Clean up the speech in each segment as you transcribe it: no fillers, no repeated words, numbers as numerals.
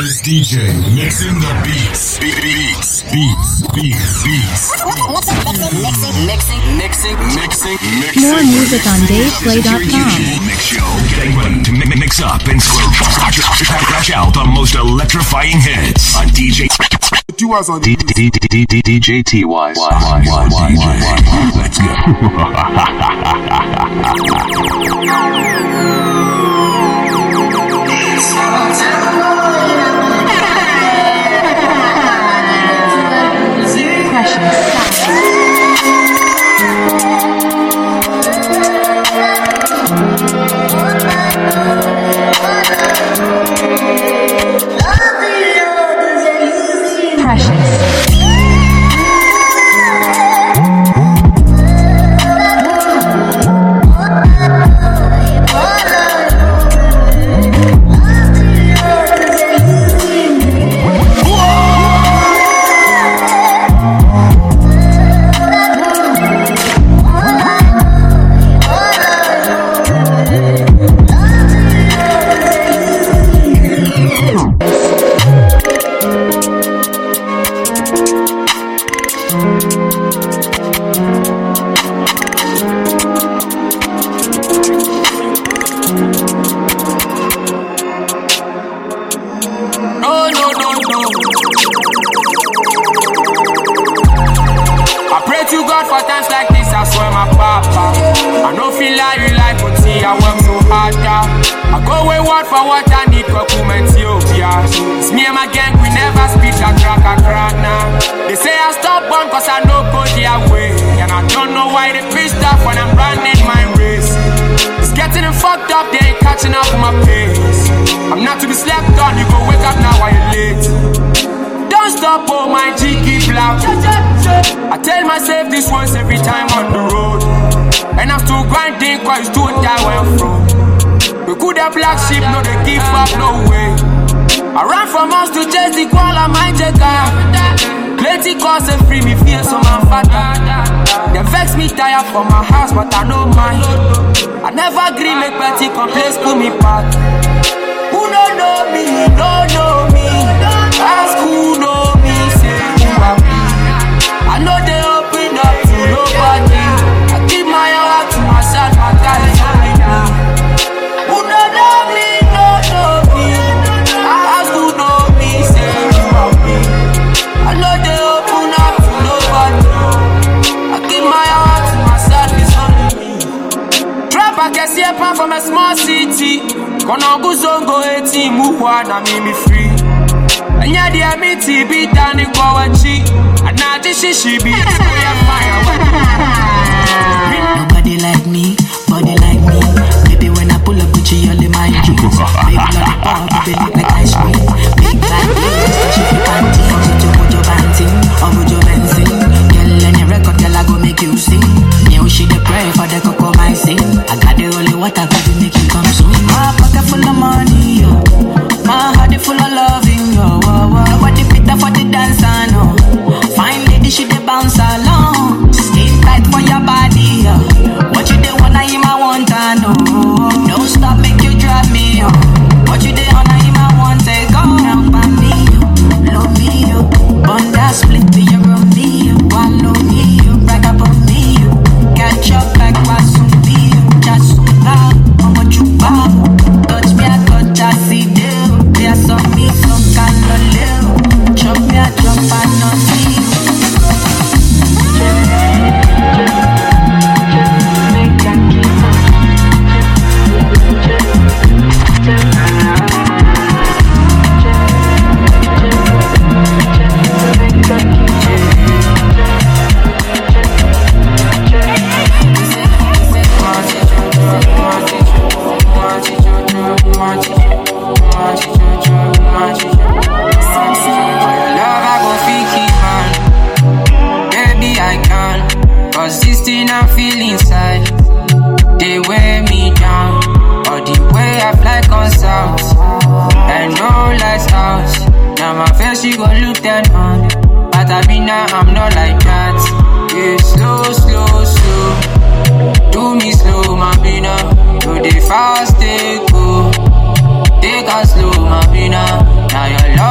hottest DJ mixing the beats. Mixing. More music on DavePlay.com. Mix show. Getting ready to mix up and scratch out the most electrifying hits on DJ. DJ TY. Let's go. I tell myself this once every time on the road, and I'm still grinding cause don't die where I'm from. We could have black sheep, no they give up, no way. I ran from house to chase the koala, my jagger. Plenty cause and free me feel so my father. They vex me tired for my house, but I know mine. I never agree make petty complaints pull me back. Who don't know me, don't know me. Ask who know me, say who I be. I know they open up to nobody. I keep my heart to myself, my guys only me. Who don't know me, don't know me. Ask who know me, say who I be. I know they open up to nobody. I keep my heart to myself, it's only me. Trap I can see a pan from a small city. Kono guzongo eti muwa na mimi free. Anya di amiti be done in Kawachi. And now this she be Nobody like me, body like me. Baby when I pull up Gucci all in my jeans. Baby lollipop, baby look like ice cream. Big black wings, touch if you can't teach. Ojo banting, ojo benzing. Girl any record, girl I go make you sing. New she dey pray for the cocoa my sing. I got the only water, baby make you come swim. My pocket full of money, yo. My heart full of loving, yo. Nobody fit for the dance, I know. Fine lady, she dey bounce along. Skin tight for your body, yo. What you dey wanna him, I want, I know. Don't stop, make you drive me, yo. What you dey wanna him, I want, take go. Help me, yo. Love me, yo. Bond that split, be your me, yo. Wallow me, yo. Brag up on me, yo. Catch up like what's on me, yo. Just so loud, how much you bow. Touch me, I touch, I see you. There's some me, some kind of little. Chop me, I jump, I know me. She gon' look that on, but I be now, I'm not like that. Yeah, slow. Do me slow, my bina. Do the fast, take go. Take us slow, my bina. Now your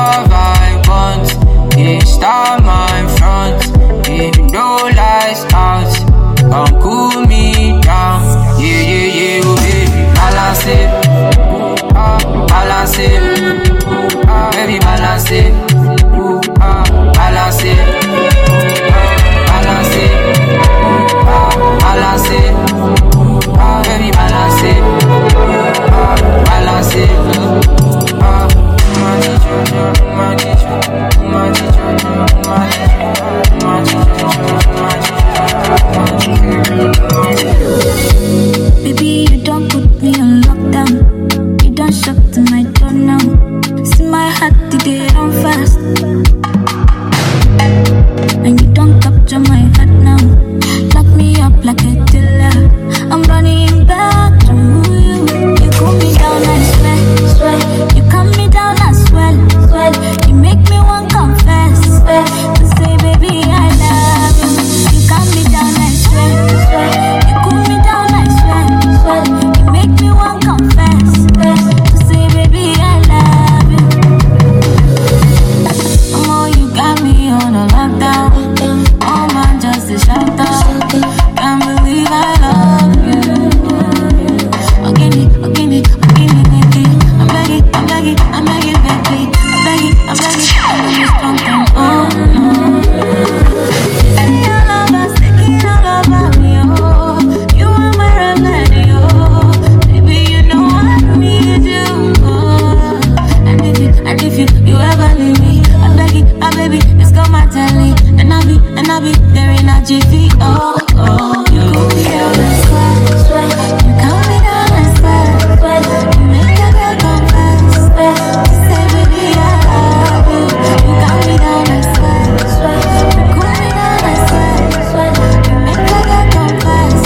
and I'll be there in a jiffy. Oh, oh, you cool me down and sweat. You calm me down and sweat. You make a girl confess. Say baby I love you. You calm me down and sweat. You cool me down and sweat. You make a girl confess.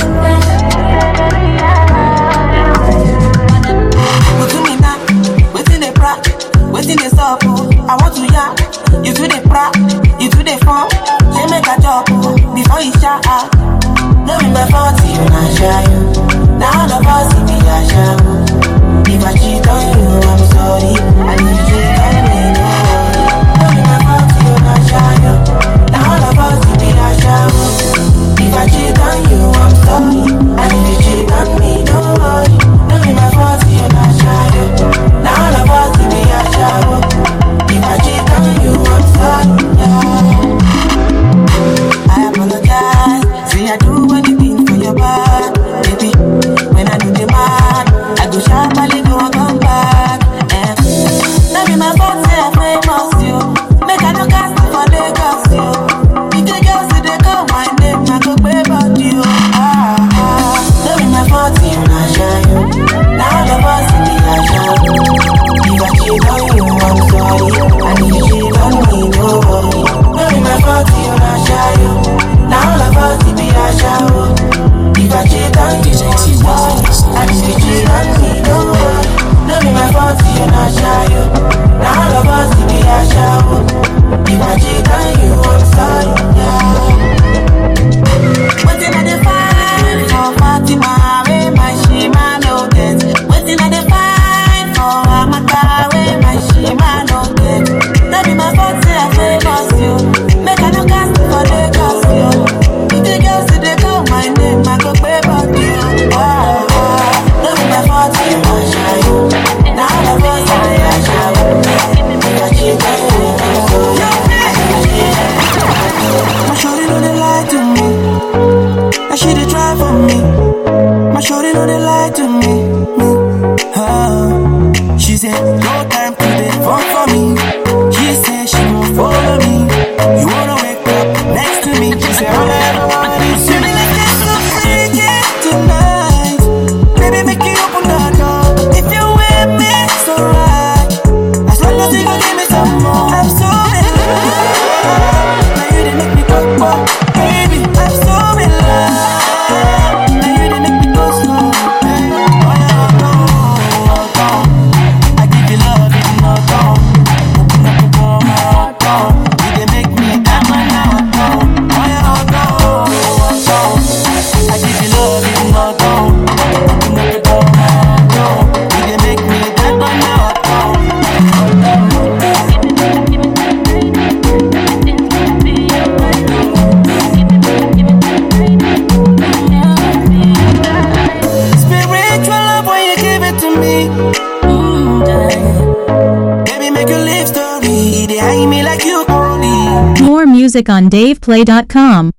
But to me now, waiting the bra, waiting the stop. I want to ya. You do the bra, you do the phone. She make a job before you shout out. No be my fault, you not shy you. Now all of us be a show. If I cheat on you, I'm sorry. And if you cheat on me, no worry. No be my fault, you not shy you. Now all of us be a show. If I cheat on you, I'm sorry. And if you cheat on me, no worry. No be my fault, you not shy you. Now all of us be a show. If I cheat on you, I'm sorry. Yeah. I apologize. Say I do anything for your bad, baby. When I do the mad, I go sharply go and come back. Now be my fault, say I famous you. Make I no cast for Lagos you. If the girls say they call my name, I go pay about you. Now be my fault, you not shy you. Now all of us be a show. If I cheat on you, I'm sorry. And if you cheat on me, no worry. Now be my fault, you not shy you. Now all of us be a show. If I cheat on you, I'm sorry. And if you cheat on me, no worry. Now be my fault, you not shy you. Now all of us be a show. If I cheat on you, I'm sorry. Waiting at the fine for Fatima, where my shima no get. Waiting at the fine for Amaka, where my shima no get. That be my fault, say I famous you. Make I no cast for Lagos you. If the girls say they call my name, I go pay about you. That be my fault, you not shy you. Now all of us are a show. If I cheat on you, I'm sorry. My shorty know they lie to me. And she dey try for me. My shorty know they lie to me. She said no time to dey fun for me. She said she won't follow me. You wanna wake up next to me. She said all I ever want is you. Let's get so freaky tonight. Baby, make you open the door. If you with me, it's alright. As long as you gon' give me some more. I'm so in love. Now you done make me go, baby. I'm so in love. Now you done make me go slow. Oh yeah, oh, I give you love, you know, open up the door, my heart, you done make me act like now, oh yeah, I give you love, you know, open up the door, my heart, you done make me act like now, spiritual love when you give it to me. Baby, make a live story. They hang me like you only. More music on DavePlay.com.